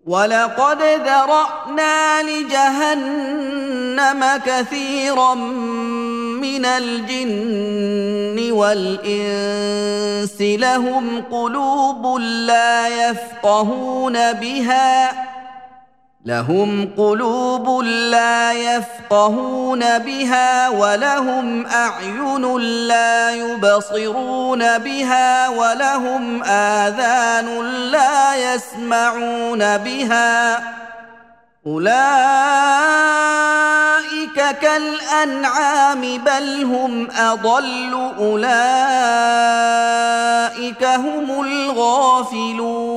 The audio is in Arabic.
وَلَقَدْ ذَرَأْنَا لِجَهَنَّمَ كَثِيرًا مِنَ الْجِنِّ وَالْإِنسِ لَهُمْ قُلُوبٌ لَّا يَفْقَهُونَ بِهَا وَلَهُمْ أَعْيُنٌ لَّا يُبْصِرُونَ بِهَا وَلَهُمْ آذَانٌ لَّا يَسْمَعُونَ بِهَا أُولَٰئِكَ كَالْأَنْعَامِ بَلْ هُمْ أَضَلُّ أُولَٰئِكَ هُمُ الْغَافِلُونَ